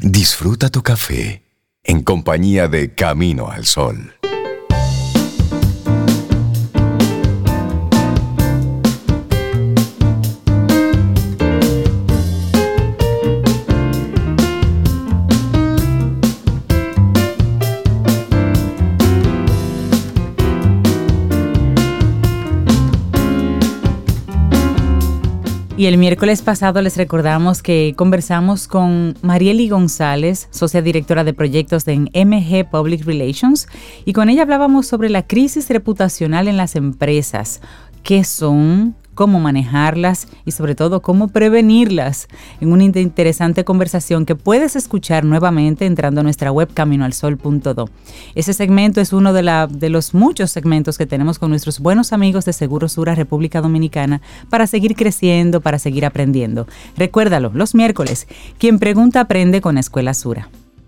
Disfruta tu café en compañía de Camino al Sol. Y el miércoles pasado les recordamos que conversamos con Marieli González, socia directora de proyectos en MG Public Relations, y con ella hablábamos sobre la crisis reputacional en las empresas, qué son, cómo manejarlas y sobre todo cómo prevenirlas, en una interesante conversación que puedes escuchar nuevamente entrando a nuestra web caminoalsol.do. Ese segmento es uno de los muchos segmentos que tenemos con nuestros buenos amigos de Seguros Sura República Dominicana para seguir creciendo, para seguir aprendiendo. Recuérdalo, los miércoles, quien pregunta aprende con Escuela Sura.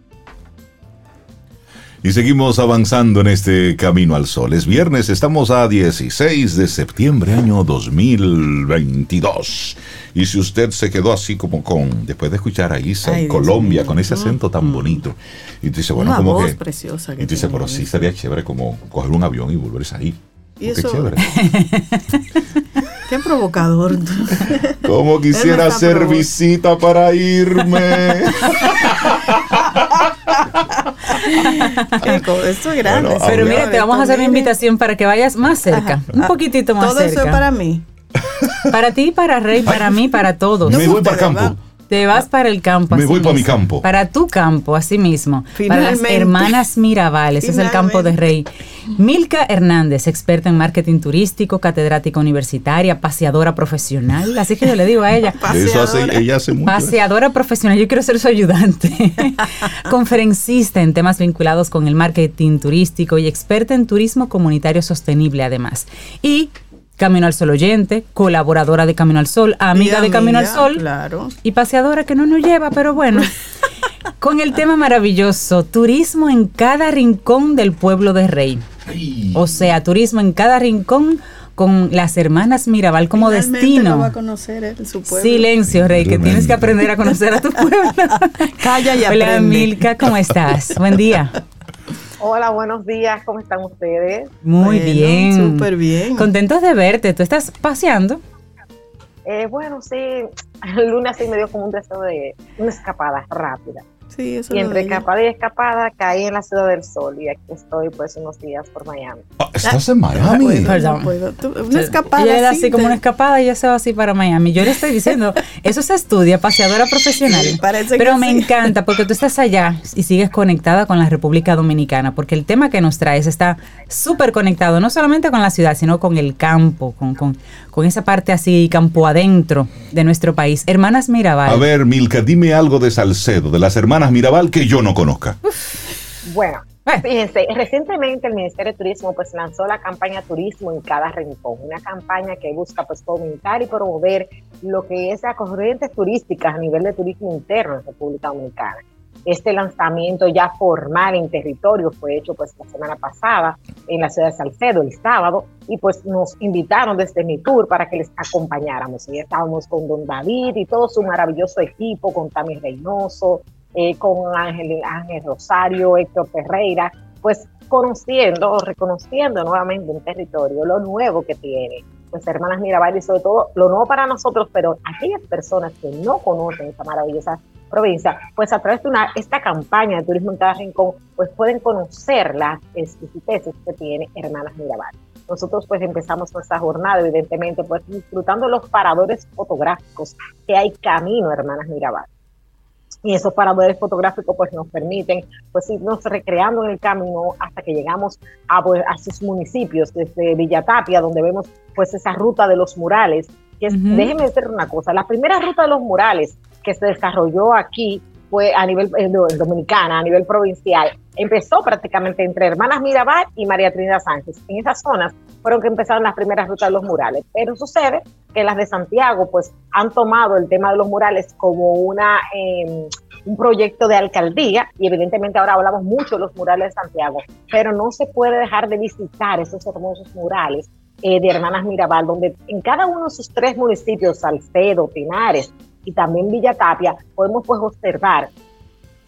Y seguimos avanzando en este Camino al Sol. Es viernes, estamos a 16 de septiembre, año 2022. Y si usted se quedó así como después de escuchar a Isa en Colombia, con ese acento tan bonito, y tú dices, bueno, una como voz que preciosa que y tú dices, pero sí sería chévere como coger un avión y volver a ir. Y eso, qué chévere. Qué provocador. Como quisiera hacer visita para irme. Esto es grande. Bueno, pero mira, te vamos a hacer una invitación para que vayas más cerca, un poquitito más todo cerca. Todo eso es para mí. Para ti, para Rey, para mí, para todos. Me voy para el campo. Te vas para el campo. Me voy para mi campo. Para tu campo, así mismo. Finalmente. Para las hermanas Mirabal, ese es el campo de Rey. Milka Hernández, experta en marketing turístico, catedrática universitaria, paseadora profesional. Así que yo le digo a ella. Eso ella hace mucho. Paseadora profesional, yo quiero ser su ayudante. Conferencista en temas vinculados con el marketing turístico y experta en turismo comunitario sostenible además. Y Camino al Sol oyente, colaboradora de Camino al Sol, amiga de Camino al Sol, claro. Y paseadora que no nos lleva, pero bueno, con el tema maravilloso, turismo en cada rincón del pueblo de Rey. O sea, turismo en cada rincón con las hermanas Mirabal como finalmente destino. Lo va a conocer él, su pueblo. Silencio, Rey, que tienes que aprender a conocer a tu pueblo. Calla y aprende. Hola, Milka, ¿cómo estás? Buen día. Hola, buenos días, ¿cómo están ustedes? Muy bien. Súper bien. Contentos de verte. ¿Tú estás paseando? Bueno, sí, el lunes sí me dio como un deseo de una escapada rápida. Sí, eso y entre lo digo. escapada y escapada caí en la Ciudad del Sol y aquí estoy pues unos días por Miami. ¿Estás en Miami? Perdón. No puedo. Una escapada. Ella era así como una escapada y ella se va así para Miami. Yo le estoy diciendo, eso se estudia, paseadora profesional. Sí, parece pero que me sí. encanta porque tú estás allá y sigues conectada con la República Dominicana, porque el tema que nos traes está súper conectado, no solamente con la ciudad, sino con el campo, con esa parte así campo adentro de nuestro país. Hermanas Mirabal. A ver, Milka, dime algo de Salcedo, de las hermanas Mirabal que yo no conozca. Bueno, fíjense, recientemente el Ministerio de Turismo pues lanzó la campaña Turismo en cada rincón, una campaña que busca pues fomentar y promover lo que es las corrientes turísticas a nivel de turismo interno en República Dominicana. Este lanzamiento ya formal en territorio fue hecho pues la semana pasada en la ciudad de Salcedo el sábado y pues nos invitaron desde mi tour para que les acompañáramos. Y estábamos con Don David y todo su maravilloso equipo, con Tami Reynoso, con Ángel Rosario, Héctor Ferreira, pues reconociendo nuevamente un territorio, lo nuevo que tiene, pues Hermanas Mirabal y sobre todo lo nuevo para nosotros, pero aquellas personas que no conocen esta maravillosa provincia, pues a través de esta campaña de turismo en cada rincón, pues pueden conocer las exquisiteces que tiene Hermanas Mirabal. Nosotros pues empezamos nuestra jornada, evidentemente, pues disfrutando los paradores fotográficos que hay camino a Hermanas Mirabal. Y esos paradores fotográficos pues nos permiten pues irnos recreando en el camino hasta que llegamos a sus municipios, desde Villa Tapia, donde vemos pues esa ruta de los murales, que es, déjenme decir una cosa, la primera ruta de los murales que se desarrolló aquí fue a nivel dominicana, a nivel provincial, empezó prácticamente entre Hermanas Mirabal y María Trinidad Sánchez. En esas zonas fueron que empezaron las primeras rutas de los murales, pero sucede que las de Santiago pues han tomado el tema de los murales como un proyecto de alcaldía y evidentemente ahora hablamos mucho de los murales de Santiago, pero no se puede dejar de visitar esos hermosos murales de Hermanas Mirabal, donde en cada uno de sus 3 municipios, Salcedo, Pinares y también Villa Tapia, podemos pues observar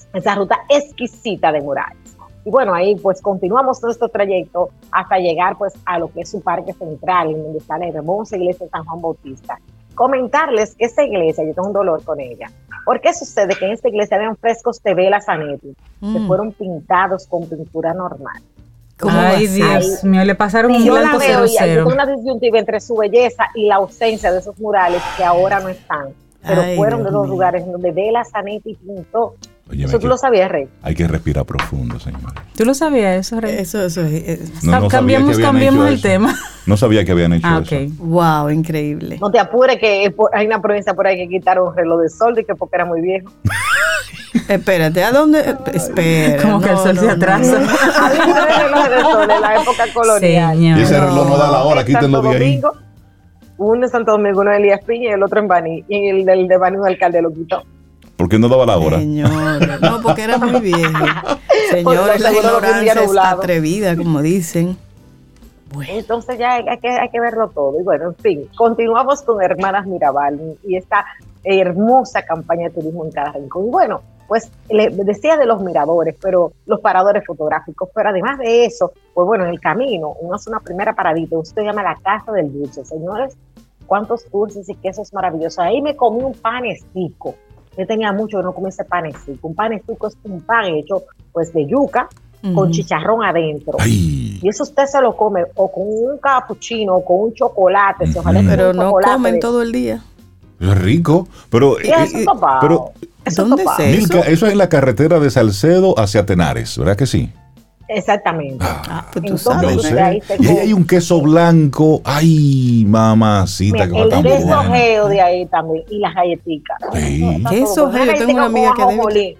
esa ruta exquisita de murales. Y bueno, ahí pues continuamos nuestro trayecto hasta llegar pues a lo que es su parque central, en donde está la hermosa iglesia de San Juan Bautista. Comentarles que esta iglesia, yo tengo un dolor con ella. ¿Por qué sucede que en esta iglesia habían frescos de Bela Zanetti que fueron pintados con pintura normal? Ay, Dios mío, le pasaron un blanco 00. Yo tengo una disyuntiva entre su belleza y la ausencia de esos murales que ahora no están, pero fueron de los lugares donde Bela Zanetti pintó. Oye, eso tú lo sabías, Rey. Hay que respirar profundo, señor. ¿Tú lo sabías eso, Rey? Eso. No cambiamos el eso. tema. No sabía que habían hecho eso. Wow, increíble. No te apures que hay una provincia por ahí que quitaron un reloj de sol de que porque era muy viejo. Espérate, ¿a dónde? Espera. Como que el sol se atrasa. Había un reloj de sol en la época colonial. Señor. Y ese reloj no da la hora, quítenlo de ahí. Uno en Santo Domingo, uno en Elías Piña y el otro en Baní. Y el del de Baní, un alcalde lo quitó. ¿Por qué no daba la hora? Señores, no, porque era muy viejo. Señores, la ignorancia es atrevida, como dicen. Bueno. Entonces ya hay que verlo todo. Y bueno, en fin, continuamos con Hermanas Mirabal y esta hermosa campaña de turismo en cada rincón. Y bueno, pues le decía de los miradores, pero los paradores fotográficos, pero además de eso, pues bueno, en el camino uno hace una primera paradita, usted llama la Casa del Dulce. Señores, cuántos dulces y quesos maravillosos. Ahí me comí un panestico. Yo tenía mucho que no comí ese panestico. Un panestico es un pan hecho pues de yuca con chicharrón adentro. Ay. Y eso usted se lo come o con un cappuccino o con un chocolate. Pero no comen todo el día. Es rico, pero... pero ¿dónde es eso? Milka, eso es en la carretera de Salcedo hacia Tenares, ¿verdad que sí? Exactamente. Pues tú sabes. No sé. Y ahí hay un queso blanco. Ay, mamacita. Mira, el queso geo de ahí también. Y las galletitas. Sí. Queso geo, yo tengo una amiga que debe...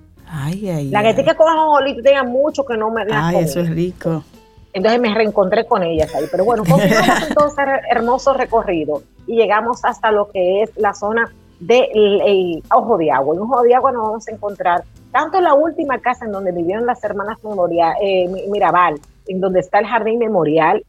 Ay. La galletita con ajonjolí tenía mucho que no me la comí. Eso es rico. Entonces me reencontré con ellas ahí. Pero bueno, continuamos entonces hermoso recorrido. Y llegamos hasta lo que es la zona de Ojo de Agua. En Ojo de Agua nos vamos a encontrar tanto la última casa en donde vivieron las hermanas Mirabal, en donde está el jardín memorial,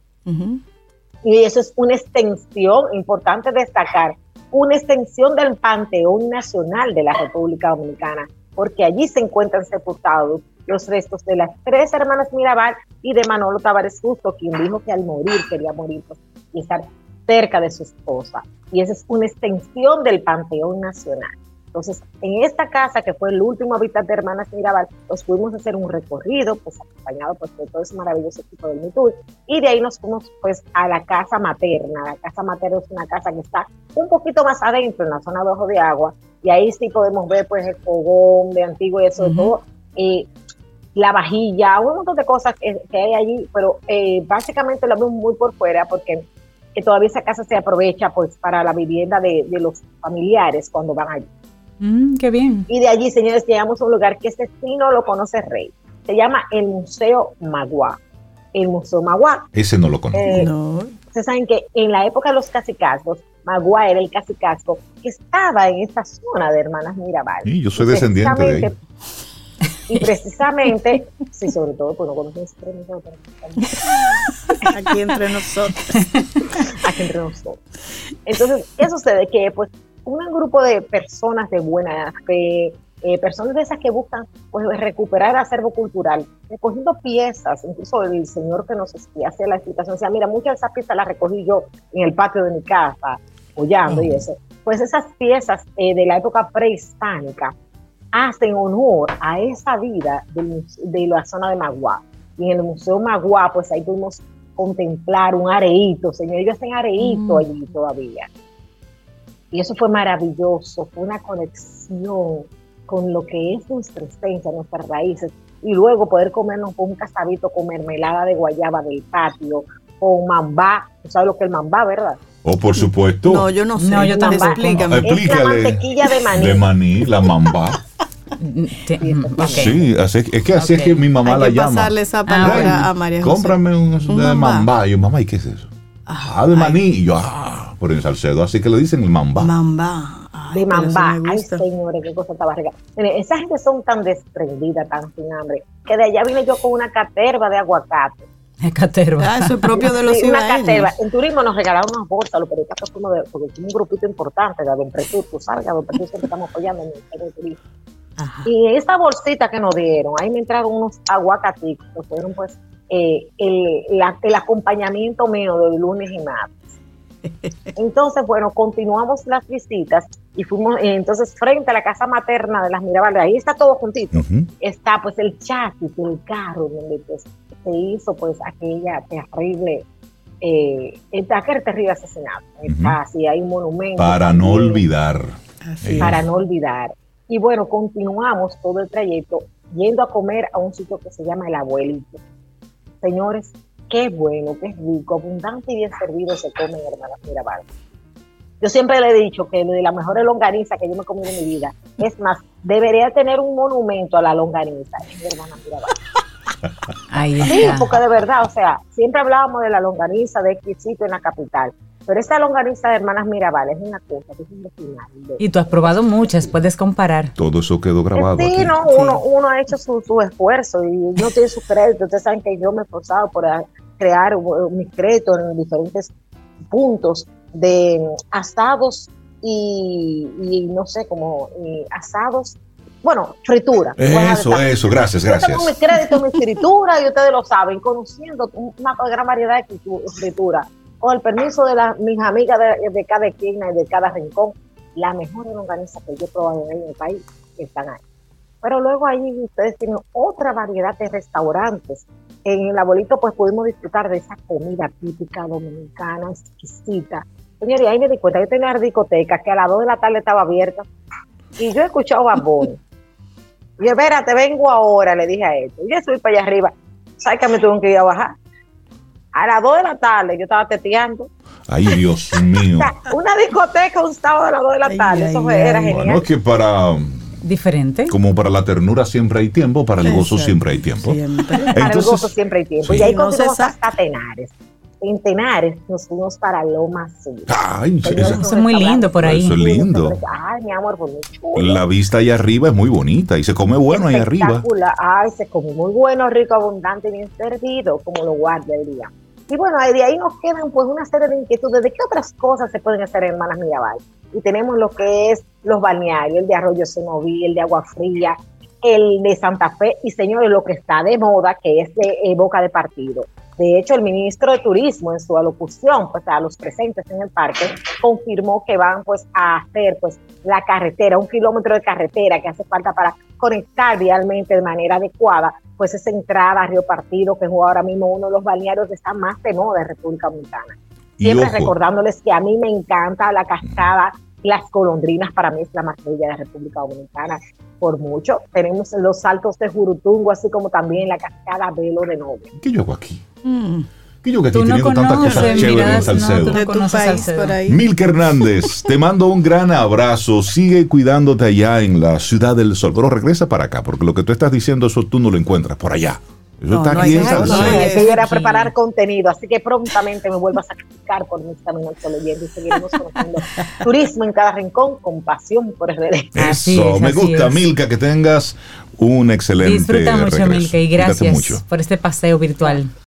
y eso es una extensión, importante destacar, una extensión del Panteón Nacional de la República Dominicana, porque allí se encuentran sepultados los restos de las 3 hermanas Mirabal y de Manolo Tavares Justo, quien dijo que al morir quería morir pues, y estar cerca de su esposa. Y esa es una extensión del Panteón Nacional. Entonces, en esta casa, que fue el último hábitat de Hermanas Mirabal, pues pudimos hacer un recorrido, pues acompañado pues, de todo ese maravilloso equipo del MeToo, y de ahí nos fuimos pues a la casa materna. La casa materna es una casa que está un poquito más adentro, en la zona de Ojo de Agua, y ahí sí podemos ver pues el fogón de antiguo y eso, todo, la vajilla, un montón de cosas que hay allí, pero básicamente lo vemos muy por fuera, porque todavía esa casa se aprovecha pues para la vivienda de los familiares cuando van allí. Qué bien. Y de allí, señores, llegamos a un lugar que este sí no lo conoce Rey. Se llama el Museo Magua. El Museo Magua. Ese no lo conozco. No. Ustedes saben que en la época de los cacicazgos, Magua era el cacicazgo que estaba en esta zona de Hermanas Mirabal. Sí, yo soy descendiente de ahí. Y precisamente, sí, sobre todo, pues no conocen aquí entre nosotros. Aquí entre nosotros. Entonces, ¿qué sucede? Que pues un grupo de personas de buena fe, personas de esas que buscan pues recuperar el acervo cultural, recogiendo piezas, incluso el señor que nos hace la explicación, decía, mira, muchas de esas piezas las recogí yo en el patio de mi casa, hollando y eso. Pues esas piezas de la época prehispánica hacen honor a esa vida de la zona de Magua. Y en el Museo Magua, pues ahí pudimos contemplar un areíto, señor, ellos hacen areíto allí todavía. Y eso fue maravilloso, fue una conexión con lo que es nuestra esencia, nuestras raíces, y luego poder comernos un casabito con mermelada de guayaba del patio, con mambá. ¿Tú sabes lo que es el mambá, verdad? Oh, por supuesto. No, yo no sé. No, yo tampoco. Explícame. Es la mantequilla de maní. De maní, la mambá. Sí, así es que mi mamá la llama. Hay que pasarle esa palabra a María José. Cómprame un de mambá. Y yo, mamá, ¿y qué es eso? De maní. Y yo, por en Salcedo, así que le dicen el mambá. Mambá. De mambá. Ay, señores, qué cosa estaba rica. Esa gente son tan desprendidas, tan sin hambre, que de allá vine yo con una caterva de aguacate. Caterva. Eso es propio de los una ibaeños. caterva. En turismo nos regalaron unas bolsas, los periodistas porque es un grupito importante de Don Pretur, tú sabes, a Don Pretur siempre estamos apoyando en el Ministerio de Turismo. Ajá. Y esa bolsita que nos dieron, ahí me entraron unos aguacatitos, que fueron pues el acompañamiento mío de lunes y martes. Entonces, bueno, continuamos las visitas y fuimos, entonces frente a la casa materna de las Mirabales, ahí está todo juntito, está pues el chasis, el carro donde pues se hizo pues aquella terrible aquel terrible asesinato. Está así, hay un monumento para también, no olvidar. Para no olvidar. Y bueno, continuamos todo el trayecto yendo a comer a un sitio que se llama El Abuelito. Señores, qué bueno, qué rico, abundante y bien servido se come en Hermanas Mirabal. Yo siempre le he dicho que de las mejores longanizas que yo me he comido en mi vida, es más, debería tener un monumento a la longaniza en Hermanas Mirabal. Ahí está. Sí, porque de verdad, o sea, siempre hablábamos de la longaniza de exquisito en la capital, pero esta longaniza de Hermanas Mirabal es una cosa que es un final. Y tú has probado muchas, puedes comparar. Todo eso quedó grabado. Sí, aquí. No, uno ha hecho su esfuerzo y uno tiene su crédito. Ustedes saben que yo me he esforzado por crear mi crédito en diferentes puntos de asados y no sé, como asados. Bueno, fritura. Eso, gracias. Yo tengo mi crédito, mi fritura, y ustedes lo saben, conociendo una gran variedad de fritura. Con el permiso de mis amigas de cada esquina y de cada rincón, la mejor longaniza que yo he probado en el país están ahí. Pero luego ahí ustedes tienen otra variedad de restaurantes. En El Abuelito pues pudimos disfrutar de esa comida típica dominicana, exquisita. Señores, ahí me di cuenta, yo tenía una discoteca que a las 2 de la tarde estaba abierta y yo he escuchado a Bad Bunny. Y espérate, vengo ahora, le dije a él. Yo subí para allá arriba. ¿Sabes que me tuve que ir a bajar? A las 2 de la tarde yo estaba teteando. Ay, Dios mío. O sea, una discoteca un sábado a las 2 de la tarde. Eso era genial. Bueno, que para... Diferente. Como para la ternura siempre hay tiempo, para el gozo siempre hay tiempo. Para el gozo siempre hay tiempo. Sí. Y ahí continuamos hasta Tenares. En Tenares nos fuimos para Loma Sur. Ay, eso es muy lindo por ahí. Eso es lindo. Ay, mi amor, pues muy chulo. La vista allá arriba es muy bonita y se come bueno ahí arriba. Ay, se come muy bueno, rico, abundante, bien servido, como lo guardia el día. Y bueno, de ahí nos quedan pues una serie de inquietudes de qué otras cosas se pueden hacer en Hermanas Mirabal. Y tenemos lo que es los balnearios, el de Arroyo Cenoví, el de Agua Fría, el de Santa Fe y, señores, lo que está de moda, que es de Boca de Partido. De hecho, el ministro de Turismo, en su alocución pues a los presentes en el parque, confirmó que van pues a hacer pues la carretera, 1 kilómetro de carretera que hace falta para conectar vialmente de manera adecuada pues esa entrada a Río Partido, que es ahora mismo uno de los balnearios que está más de moda en República Dominicana. Siempre recordándoles que a mí me encanta la cascada, las golondrinas para mí es la más bella de República Dominicana, por mucho. Tenemos los saltos de Jurutungo, así como también la cascada Velo de Novia. ¿Qué yo hago aquí? ¿Qué yo hago aquí teniendo tantas cosas chéveres en Salcedo? De tu país por ahí. Milka Hernández, te mando un gran abrazo. Sigue cuidándote allá en la Ciudad del Sol, pero regresa para acá, porque lo que tú estás diciendo, eso tú no lo encuentras por allá. Eso está aquí en Salcedo. Que yo era preparar contenido, así que prontamente me vuelvo a sacrificar por mis caminos leyendo y seguiremos conociendo turismo en cada rincón con pasión por RD. Eso, me gusta, Milka, que tengas un excelente Disfruta mucho, regreso. Milka, y gracias por este paseo virtual.